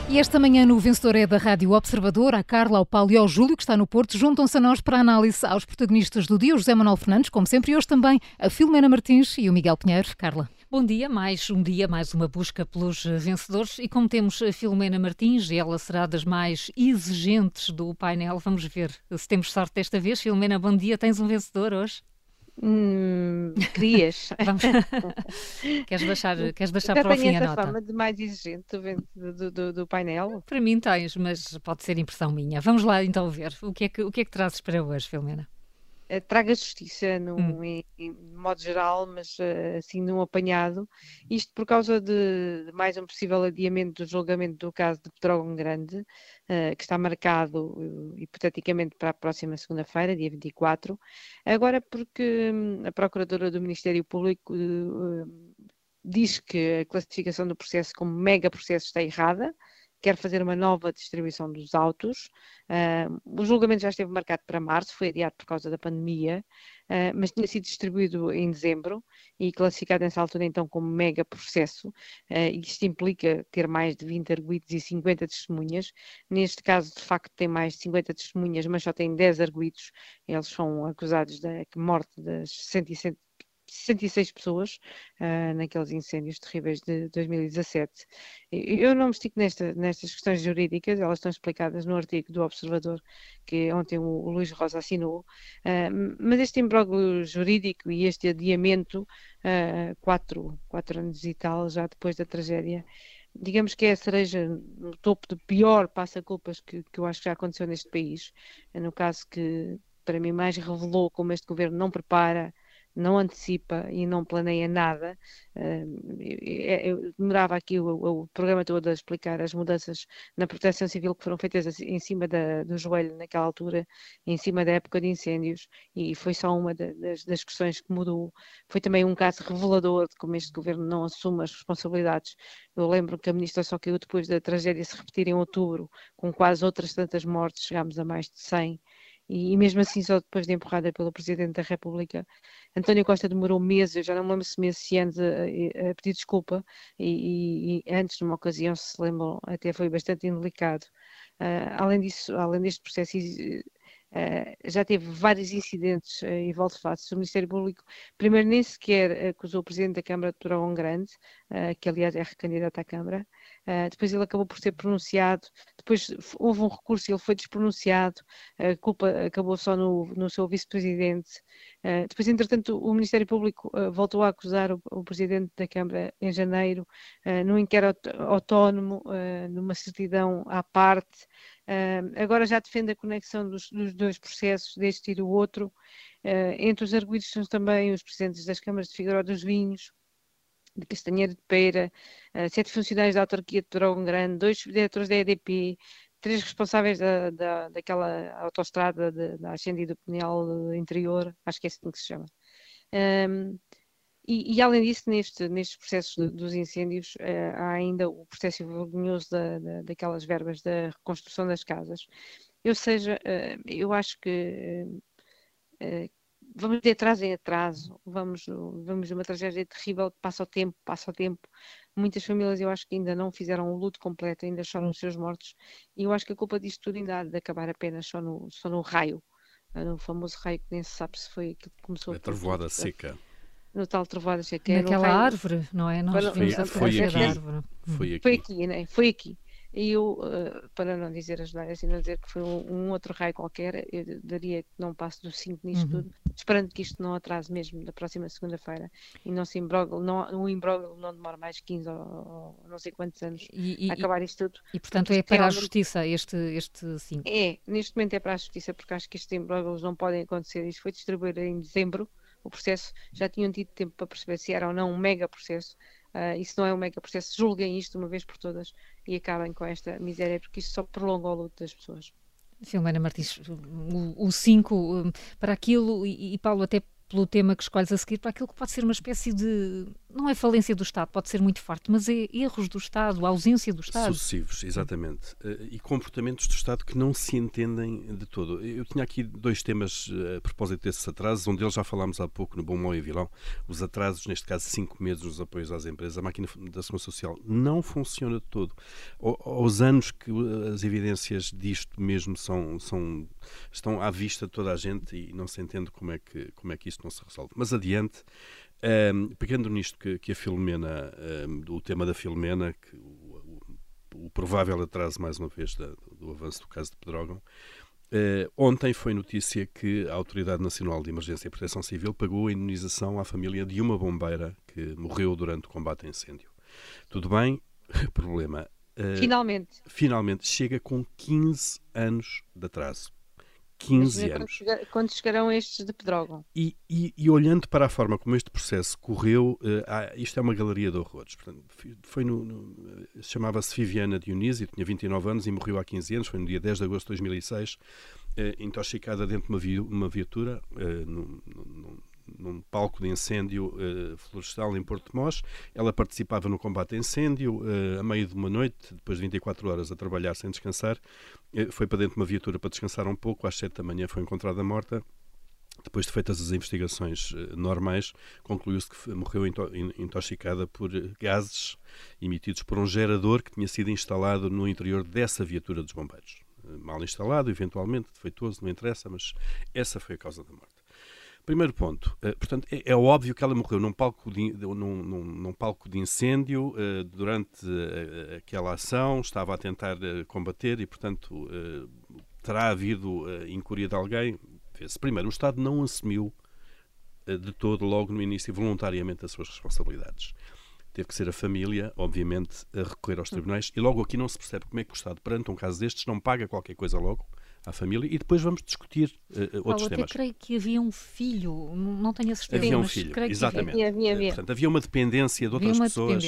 E esta manhã no Vencedor é da Rádio Observador, a Carla, ao Paulo e ao Júlio, que está no Porto, juntam-se a nós para a análise aos protagonistas do dia, o José Manuel Fernandes, como sempre, e hoje também a Filomena Martins e o Miguel Pinheiro. Carla. Bom dia, mais um dia, mais uma busca pelos vencedores. E como temos a Filomena Martins, ela será das mais exigentes do painel, vamos ver se temos sorte desta vez. Filomena, bom dia, tens um vencedor hoje? Querias. Vamos. Queres deixar Já para o tenho fim a essa nota? fama de mais exigente do painel. Para mim tens, mas pode ser impressão minha. Vamos lá então ver. O que é que trazes para hoje, Filomena? Traga justiça em modo geral, mas assim num apanhado. Isto por causa de mais um possível adiamento do julgamento do caso de Pedrógão Grande, que está marcado hipoteticamente para a próxima segunda-feira, dia 24. Agora porque a Procuradora do Ministério Público diz que a classificação do processo como mega processo está errada, quer fazer uma nova distribuição dos autos. O julgamento já esteve marcado para março, foi adiado por causa da pandemia, mas tinha sido distribuído em dezembro e classificado nessa altura então como mega processo. Isto implica ter mais de 20 arguidos e 50 testemunhas. Neste caso, de facto, tem mais de 50 testemunhas, mas só tem 10 arguidos. Eles são acusados da morte das 66 pessoas naqueles incêndios terríveis de 2017. Eu não me estico nestas questões jurídicas, elas estão explicadas no artigo do Observador que ontem o Luís Rosa assinou, mas este imbróglio jurídico e este adiamento, 4 anos e tal, já depois da tragédia, digamos que é a cereja no topo do pior passa-culpas que eu acho que já aconteceu neste país, no caso que para mim mais revelou como este governo não prepara, não antecipa e não planeia nada. Eu demorava aqui o programa todo a explicar as mudanças na proteção civil que foram feitas em cima do joelho naquela altura, em cima da época de incêndios, e foi só uma das questões que mudou. Foi também um caso revelador de como este governo não assume as responsabilidades. Eu lembro que a ministra só caiu depois da tragédia se repetir em outubro, com quase outras tantas mortes, chegámos a mais de 100. E mesmo assim, só depois de empurrada pelo Presidente da República, António Costa demorou meses, eu já não me lembro se meses, se anos, a pedir desculpa, e antes, numa ocasião, se lembram, até foi bastante indelicado. Além disso, além deste processo, já teve vários incidentes e volte-face. O Ministério Público, primeiro, nem sequer acusou o Presidente da Câmara de Pedrógão Grande, que aliás é recandidato à Câmara. Depois ele acabou por ser pronunciado, depois houve um recurso e ele foi despronunciado, a culpa acabou só no seu vice-presidente. Depois, entretanto, o Ministério Público voltou a acusar o Presidente da Câmara em janeiro, num inquérito autónomo, numa certidão à parte. Agora já defende a conexão dos dois processos, deste e do outro. Entre os arguidos são também os presidentes das câmaras de Figueiró dos Vinhos, de Castanheira de Pera, 7 funcionários da autarquia de Pedrógão Grande, 2 diretores da EDP, 3 responsáveis daquela autoestrada da Ascende e do Pinhal Interior, acho que é assim que se chama. E além disso, nestes processos dos incêndios, há ainda o processo vergonhoso daquelas verbas da reconstrução das casas. Ou seja, eu acho que vamos de atraso em atraso, vamos de uma tragédia terrível, passa o tempo. Muitas famílias eu acho que ainda não fizeram o luto completo, ainda choram os seus mortos, e eu acho que a culpa disto tudo ainda há de acabar apenas só no raio, no famoso raio que nem se sabe se foi aquilo que começou a trovoada seca. No tal trovoada seca. Naquela árvore, não é? Nós vimos a fotografia da árvore. Foi aqui, né? Foi aqui. E eu, para não dizer as neiras e não dizer que foi um outro raio qualquer, eu daria que não passe dos 5 nisto tudo, esperando que isto não atrase mesmo da próxima segunda-feira e não se imbróglio, um imbróglio não demora mais 15 ou não sei quantos anos a acabar isto tudo. E portanto é para a justiça este 5? Neste momento é para a justiça, porque acho que estes imbróglios não podem acontecer. Isto foi distribuído em dezembro, o processo, já tinham tido tempo para perceber se era ou não um mega processo. E se não é um mega processo, julguem isto uma vez por todas e acabem com esta miséria, porque isto só prolonga o luto das pessoas. Filomena Martins, o 5 para aquilo, e Paulo, até pelo tema que escolhes a seguir, para aquilo que pode ser uma espécie de não é falência do Estado, pode ser muito forte, mas é erros do Estado, ausência do Estado. Sucessivos, exatamente. E comportamentos do Estado que não se entendem de todo. Eu tinha aqui 2 temas a propósito desses atrasos. Um deles já falámos há pouco no Bom, Mau e Vilão. Os atrasos, neste caso 5 meses nos apoios às empresas. A máquina da Segurança Social não funciona de todo. Aos anos que as evidências disto mesmo estão à vista de toda a gente e não se entende como é que isto não se resolve. Mas adiante, pegando nisto que a Filomena, o tema da Filomena, que o provável atraso, mais uma vez, do avanço do caso de Pedrógão, ontem foi notícia que a Autoridade Nacional de Emergência e Proteção Civil pagou a indemnização à família de uma bombeira que morreu durante o combate a incêndio. Tudo bem, problema. Finalmente chega com 15 anos de atraso. 15 anos. Quando chegarão estes de Pedrógão? E olhando para a forma como este processo correu, isto é uma galeria de horrores. Portanto, chamava-se Viviana Dionísio, tinha 29 anos e morreu há 15 anos, foi no dia 10 de agosto de 2006, intoxicada dentro de uma viatura, num palco de incêndio florestal em Porto de Mós. Ela participava no combate a incêndio, a meio de uma noite, depois de 24 horas a trabalhar sem descansar, foi para dentro de uma viatura para descansar um pouco, às 7 da manhã foi encontrada morta. Depois de feitas as investigações normais, concluiu-se que morreu intoxicada por gases emitidos por um gerador que tinha sido instalado no interior dessa viatura dos bombeiros. Mal instalado, eventualmente, defeituoso, não interessa, mas essa foi a causa da morte. Primeiro ponto, portanto, é óbvio que ela morreu num palco de incêndio durante aquela ação, estava a tentar combater e, portanto, terá havido incúria de alguém. Primeiro, o Estado não assumiu de todo, logo no início, voluntariamente as suas responsabilidades. Teve que ser a família, obviamente, a recorrer aos tribunais e logo aqui não se percebe como é que o Estado, perante um caso destes, não paga qualquer coisa logo à família e depois vamos discutir outros temas. Eu creio que havia um filho, não tenho a certeza. Havia um filho, exatamente. Havia. Portanto, havia uma dependência de outras pessoas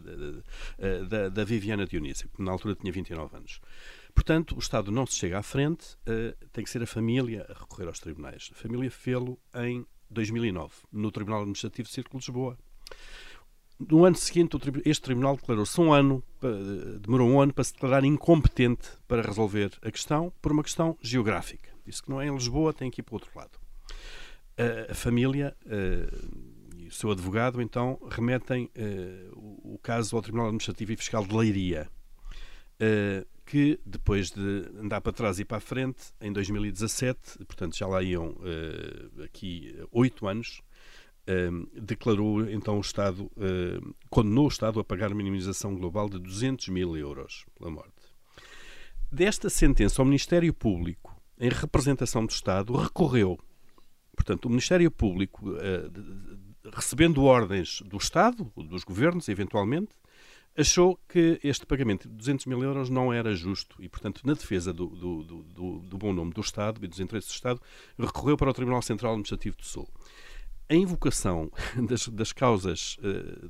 da Viviana Dionísio, que na altura tinha 29 anos. Portanto, o Estado não se chega à frente, tem que ser a família a recorrer aos tribunais. A família fê-lo em 2009, no Tribunal Administrativo de Círculo de Lisboa. No ano seguinte, este tribunal declarou-se demorou um ano para se declarar incompetente para resolver a questão por uma questão geográfica. Disse que não é em Lisboa, tem que ir para o outro lado. A família e o seu advogado, então, remetem o caso ao Tribunal Administrativo e Fiscal de Leiria, que depois de andar para trás e para a frente, em 2017, portanto já lá iam aqui 8 anos, declarou então o Estado, condenou o Estado a pagar uma indemnização global de 200 mil euros pela morte. Desta sentença, o Ministério Público, em representação do Estado, recorreu. Portanto, o Ministério Público, recebendo ordens do Estado, dos governos, eventualmente, achou que este pagamento de 200 mil euros não era justo e, portanto, na defesa do bom nome do Estado e dos interesses do Estado, recorreu para o Tribunal Central Administrativo do Sul. A invocação das causas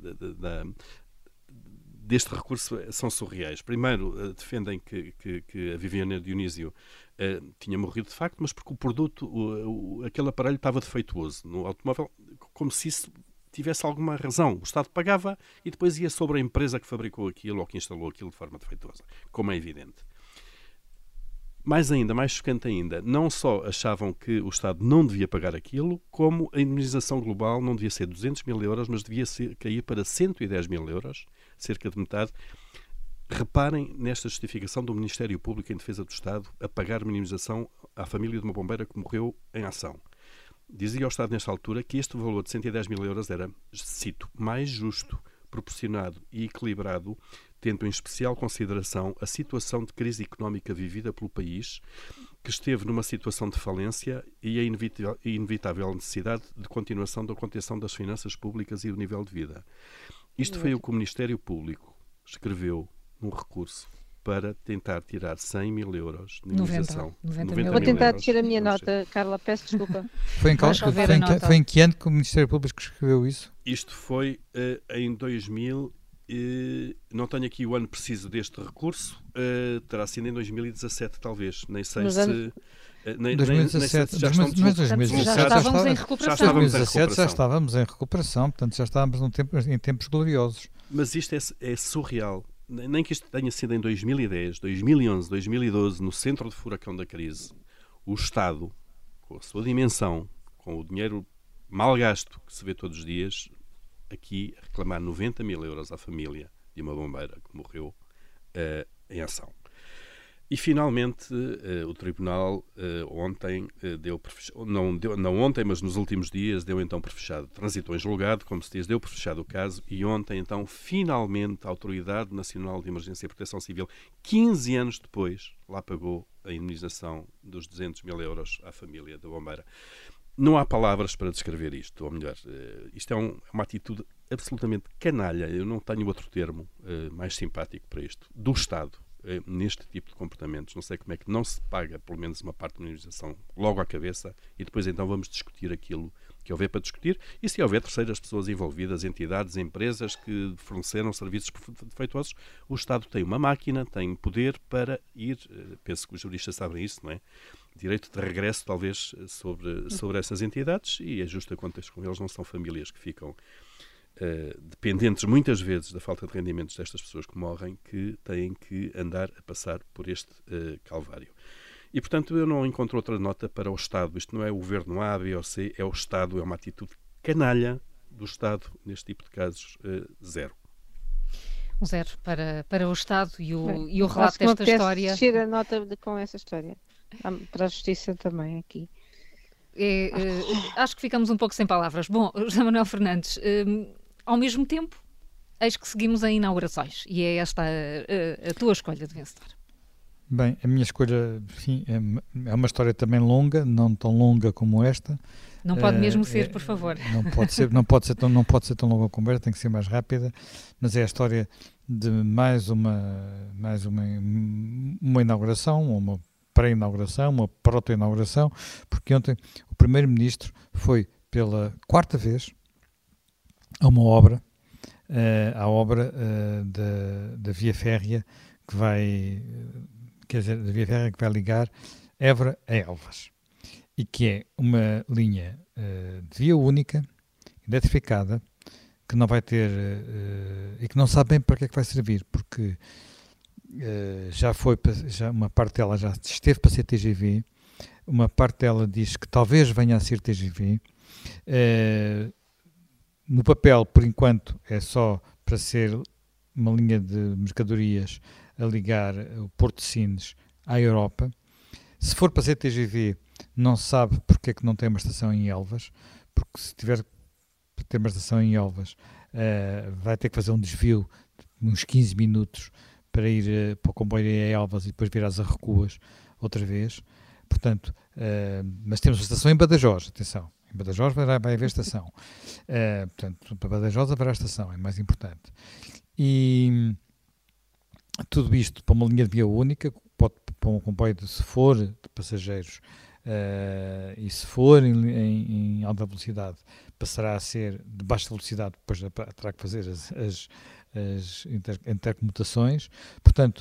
deste recurso são surreais. Primeiro, defendem que a Viviana Dionísio tinha morrido de facto, mas porque o produto, aquele aparelho estava defeituoso no automóvel, como se isso tivesse alguma razão. O Estado pagava e depois ia sobre a empresa que fabricou aquilo ou que instalou aquilo de forma defeituosa, como é evidente. Mais chocante ainda, não só achavam que o Estado não devia pagar aquilo, como a indemnização global não devia ser 200 mil euros, mas devia cair para 110 mil euros, cerca de metade. Reparem nesta justificação do Ministério Público em Defesa do Estado a pagar uma indemnização à família de uma bombeira que morreu em ação. Dizia ao Estado nesta altura que este valor de 110 mil euros era, cito, mais justo, proporcionado e equilibrado, tendo em especial consideração a situação de crise económica vivida pelo país, que esteve numa situação de falência e a inevitável necessidade de continuação da contenção das finanças públicas e do nível de vida. Isto foi o que o Ministério Público escreveu num recurso para tentar tirar 100 mil euros de indemnização. 90 mil. Vou tentar descer a minha nota, Carla, peço desculpa. Foi em que ano que o Ministério Público escreveu isso? Isto foi em 2000, não tenho aqui o ano preciso deste recurso, terá sido em 2017 talvez, nem sei se... 2017 já estávamos em recuperação. 2017 já estávamos em recuperação, portanto já estávamos em tempos gloriosos. Mas isto é surreal. Nem que isto tenha sido em 2010, 2011, 2012, no centro do furacão da crise, o Estado, com a sua dimensão, com o dinheiro mal gasto que se vê todos os dias, aqui a reclamar 90 mil euros à família de uma bombeira que morreu em ação. E finalmente o Tribunal ontem não ontem, mas nos últimos dias, deu então por fechado, transitou em julgado, como se diz, deu por fechado o caso, e ontem então finalmente a Autoridade Nacional de Emergência e Proteção Civil, 15 anos depois, lá pagou a indemnização dos 200 mil euros à família da bombeira. Não há palavras para descrever isto, ou melhor, isto é uma atitude absolutamente canalha, eu não tenho outro termo mais simpático para isto, do Estado, neste tipo de comportamentos. Não sei como é que não se paga pelo menos uma parte da indemnização logo à cabeça e depois então vamos discutir aquilo que houver para discutir e se houver terceiras pessoas envolvidas, entidades, empresas que forneceram serviços defeituosos, o Estado tem uma máquina, tem poder para ir, penso que os juristas sabem isso, não é? Direito de regresso talvez sobre essas entidades e é justo a contas com eles, não são famílias que ficam dependentes muitas vezes da falta de rendimentos destas pessoas que morrem, que têm que andar a passar por este calvário. E, portanto, eu não encontro outra nota para o Estado. Isto não é o governo A, B ou C, é o Estado, é uma atitude canalha do Estado, neste tipo de casos, zero. Um zero para o Estado e o relato desta história. Descer a nota com essa história. Para a Justiça também aqui. Acho que ficamos um pouco sem palavras. Bom, José Manuel Fernandes, ao mesmo tempo, eis que seguimos em inaugurações e é esta a tua escolha de vencedor. Bem, a minha escolha, enfim, é uma história também longa, não tão longa como esta. Não pode mesmo ser, por favor. Não pode ser tão longa como esta, tem que ser mais rápida, mas é a história de mais uma inauguração, uma pré-inauguração, uma proto-inauguração, porque ontem o Primeiro-Ministro foi pela quarta vez a uma obra, da Via Férrea que vai ligar Évora a Elvas e que é uma linha de via única, eletrificada, que não vai ter e que não sabe bem para que é que vai servir, porque já uma parte dela já esteve para ser TGV, uma parte dela diz que talvez venha a ser TGV. No papel, por enquanto, é só para ser uma linha de mercadorias a ligar o Porto de Sines à Europa. Se for para ser TGV, não se sabe porque é que não tem uma estação em Elvas, porque se tiver para ter uma estação em Elvas, vai ter que fazer um desvio de uns 15 minutos para ir para o comboio a Elvas e depois vir às Arrecuas outra vez. Portanto, mas temos uma estação em Badajoz, atenção. Em Badajoz vai haver estação. Portanto, para Badajoz haverá estação, é mais importante. E tudo isto para uma linha de via única, pode para um comboio se for de passageiros e se for em alta velocidade, passará a ser de baixa velocidade, depois terá que fazer as intercomutações. Portanto,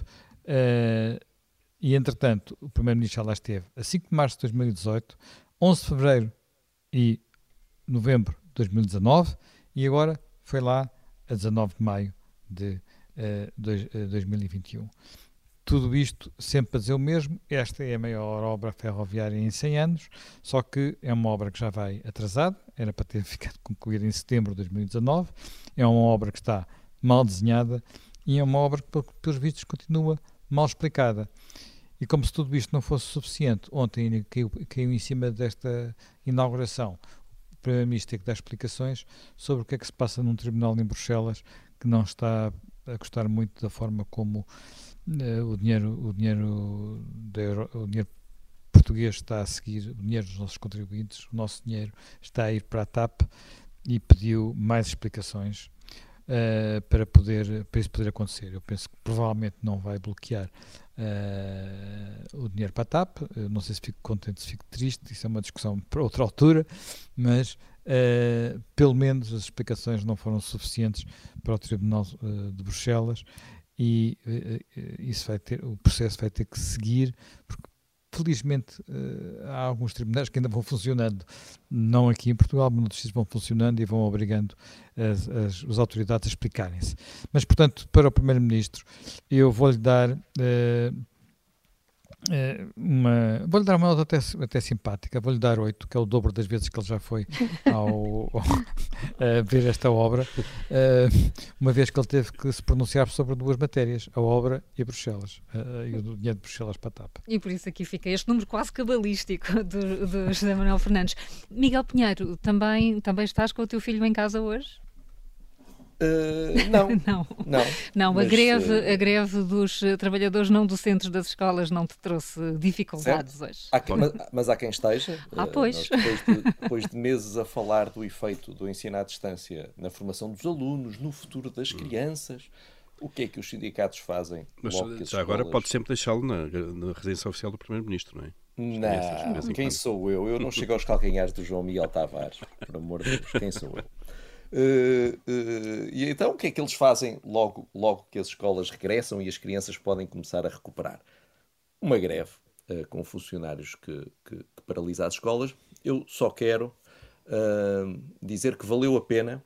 e entretanto, o Primeiro-Ministro já lá esteve a 5 de março de 2018, 11 de fevereiro e novembro de 2019 e agora foi lá a 19 de maio de 2021. Tudo isto sempre para dizer o mesmo, esta é a maior obra ferroviária em 100 anos, só que é uma obra que já vai atrasada, era para ter ficado concluída em setembro de 2019, é uma obra que está mal desenhada e é uma obra que, pelos vistos, continua mal explicada. E como se tudo isto não fosse suficiente, ontem caiu em cima desta inauguração o Primeiro-Ministro tem que dar explicações sobre o que é que se passa num tribunal em Bruxelas que não está a gostar muito da forma como o dinheiro português está a seguir, o dinheiro dos nossos contribuintes, o nosso dinheiro está a ir para a TAP e pediu mais explicações para isso poder acontecer. Eu penso que provavelmente não vai bloquear o dinheiro para a TAP, não sei se fico contente, se fico triste, isso é uma discussão para outra altura, mas pelo menos as explicações não foram suficientes para o Tribunal de Bruxelas e o processo vai ter que seguir, porque felizmente há alguns tribunais que ainda vão funcionando, não aqui em Portugal, mas noutros sítios vão funcionando e vão obrigando as autoridades a explicarem-se. Mas, portanto, para o Primeiro-Ministro, eu vou-lhe dar... vou-lhe dar uma nota até simpática, vou-lhe dar 8, que é o dobro das vezes que ele já foi a ver esta obra, uma vez que ele teve que se pronunciar sobre 2 matérias, a obra e Bruxelas, e o dinheiro de Bruxelas para a TAP. E por isso aqui fica este número quase cabalístico do José Manuel Fernandes. Miguel Pinheiro, também estás com o teu filho em casa hoje? Não. Mas, a greve dos trabalhadores não docentes das escolas não te trouxe dificuldades hoje? Mas há quem esteja. Pois. Depois de meses a falar do efeito do ensino à distância na formação dos alunos, no futuro das crianças, o que é que os sindicatos fazem? Mas já agora pode sempre deixá-lo na residência oficial do Primeiro-Ministro, não é? Não, quem sou eu? Eu não chego aos calcanhares do João Miguel Tavares, por amor de Deus, quem sou eu? E então o que é que eles fazem logo que as escolas regressam e as crianças podem começar a recuperar? Uma greve com funcionários que paralisa as escolas. Eu só quero dizer que valeu a pena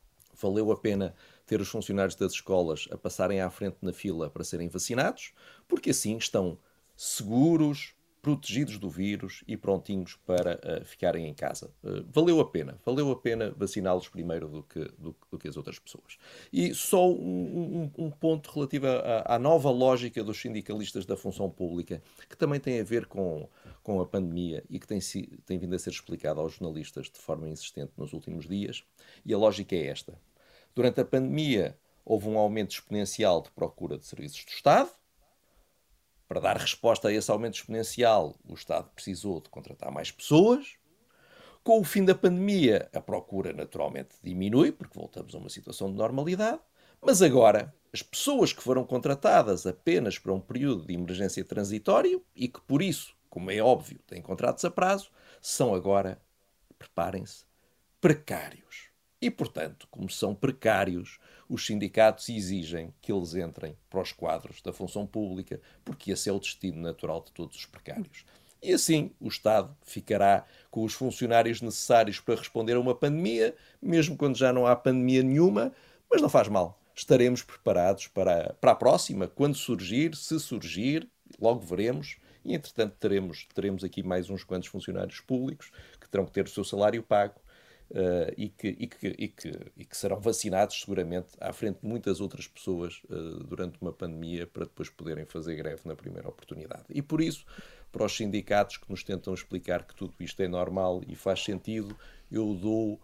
ter os funcionários das escolas a passarem à frente na fila para serem vacinados, porque assim estão seguros, protegidos do vírus e prontinhos para ficarem em casa. Valeu a pena vaciná-los primeiro do que as outras pessoas. E só um ponto relativo à nova lógica dos sindicalistas da função pública, que também tem a ver com a pandemia e que tem vindo a ser explicado aos jornalistas de forma insistente nos últimos dias. E a lógica é esta. Durante a pandemia houve um aumento exponencial de procura de serviços do Estado. Para dar resposta a esse aumento exponencial, o Estado precisou de contratar mais pessoas. Com o fim da pandemia, a procura naturalmente diminui, porque voltamos a uma situação de normalidade. Mas agora, as pessoas que foram contratadas apenas para um período de emergência transitório e que, por isso, como é óbvio, têm contratos a prazo, são agora, preparem-se, precários. E, portanto, como são precários, os sindicatos exigem que eles entrem para os quadros da função pública, porque esse é o destino natural de todos os precários. E assim o Estado ficará com os funcionários necessários para responder a uma pandemia, mesmo quando já não há pandemia nenhuma, mas não faz mal. Estaremos preparados para a próxima, quando surgir, se surgir, logo veremos. E, entretanto, teremos aqui mais uns quantos funcionários públicos que terão que ter o seu salário pago. E que serão vacinados seguramente à frente de muitas outras pessoas durante uma pandemia para depois poderem fazer greve na primeira oportunidade. E por isso, para os sindicatos que nos tentam explicar que tudo isto é normal e faz sentido, eu dou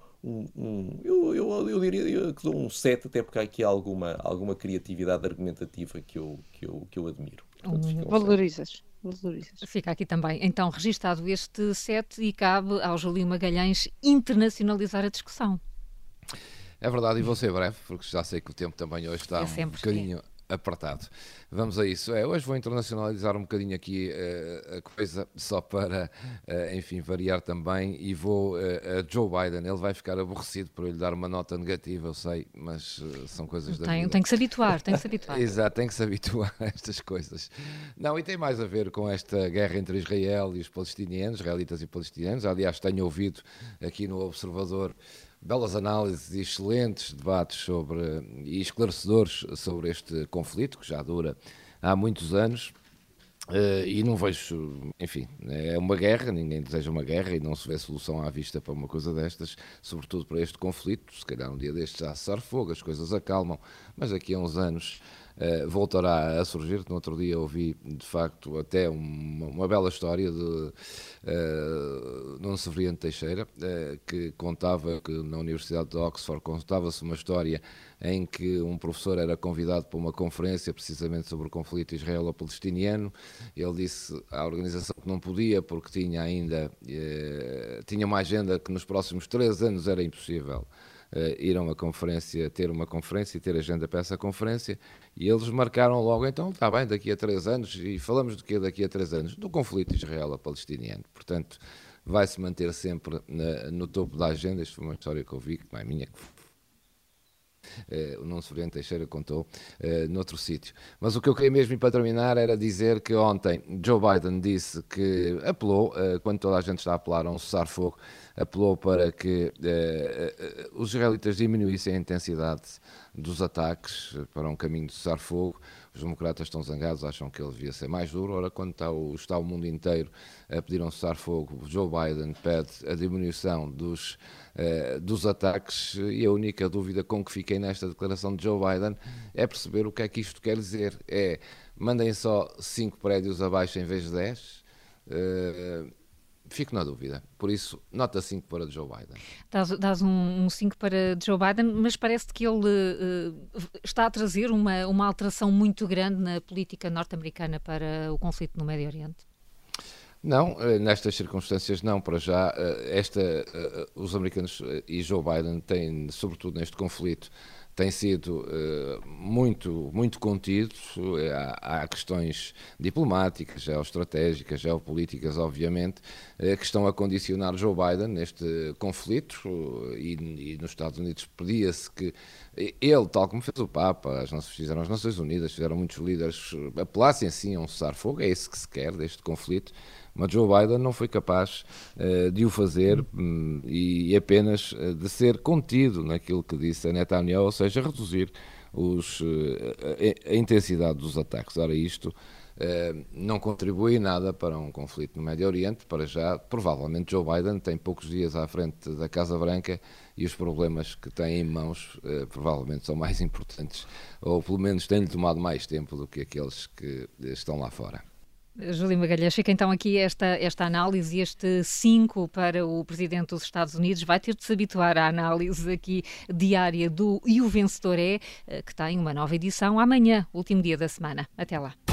eu diria que dou um 7, até porque há aqui alguma criatividade argumentativa que eu admiro. Portanto, Valorizas. Fica aqui também, então, registado este 7 e cabe ao Júlio Magalhães internacionalizar a discussão. É verdade, e vou ser breve, porque já sei que o tempo também hoje está um bocadinho apertado. Vamos a isso. Hoje vou internacionalizar um bocadinho aqui a coisa, só para, enfim, variar também, e vou a Joe Biden. Ele vai ficar aborrecido por eu lhe dar uma nota negativa, eu sei, mas são coisas da vida. Tem que se habituar. Exato, tem que se habituar a estas coisas. Não, e tem mais a ver com esta guerra entre Israel e os palestinianos, israelitas e palestinianos. Aliás, tenho ouvido aqui no Observador belas análises e excelentes debates e esclarecedores sobre este conflito, que já dura há muitos anos, e não vejo, enfim, é uma guerra, ninguém deseja uma guerra e não se vê solução à vista para uma coisa destas, sobretudo para este conflito. Se calhar um dia destes já cessar fogo, as coisas acalmam, mas daqui a uns anos voltará a surgir. No outro dia ouvi, de facto, até uma bela história de Nuno Severiano Teixeira, que contava que na Universidade de Oxford contava-se uma história em que um professor era convidado para uma conferência precisamente sobre o conflito israelo-palestiniano. Ele disse à organização que não podia porque tinha uma agenda que nos próximos 3 anos era impossível ir a uma conferência, ter e ter agenda para essa conferência, e eles marcaram logo, então está bem, daqui a 3 anos, e falamos do que daqui a 3 anos? Do conflito israelo-palestiniano. Portanto, vai-se manter sempre no topo da agenda. Isto foi uma história que eu vi, que não é minha, o Nuno Severiano Teixeira contou noutro sítio. Mas o que eu queria mesmo para terminar era dizer que ontem Joe Biden disse que apelou, quando toda a gente está a apelar a um cessar-fogo, apelou para que os israelitas diminuíssem a intensidade dos ataques para um caminho de cessar-fogo. Os democratas estão zangados, acham que ele devia ser mais duro. Ora, quando está o mundo inteiro a pedir um cessar-fogo, Joe Biden pede a diminuição dos ataques, e a única dúvida com que fiquei nesta declaração de Joe Biden é perceber o que é que isto quer dizer. Mandem só 5 prédios abaixo em vez de 10? Fico na dúvida. Por isso, nota 5 para Joe Biden. Dás um 5 para Joe Biden, mas parece que ele está a trazer uma alteração muito grande na política norte-americana para o conflito no Médio Oriente. Não, nestas circunstâncias não, para já. Os americanos e Joe Biden têm, sobretudo neste conflito, têm sido muito, muito contidos. Há questões diplomáticas, geoestratégicas, geopolíticas, obviamente, que estão a condicionar Joe Biden neste conflito, e nos Estados Unidos pedia-se que ele, tal como fez o Papa, fizeram as Nações Unidas, fizeram muitos líderes, apelassem assim a um cessar-fogo. É isso que se quer deste conflito. Mas Joe Biden não foi capaz de o fazer, e apenas de ser contido naquilo que disse a Netanyahu, ou seja, reduzir a intensidade dos ataques. Ora, isto não contribui nada para um conflito no Médio Oriente. Para já, provavelmente Joe Biden tem poucos dias à frente da Casa Branca, e os problemas que tem em mãos provavelmente são mais importantes, ou pelo menos têm-lhe tomado mais tempo do que aqueles que estão lá fora. Júlio Magalhães, fica então aqui esta análise, este 5 para o Presidente dos Estados Unidos. Vai ter de se habituar à análise aqui diária do E o Vencedor É, que tem uma nova edição amanhã, último dia da semana. Até lá.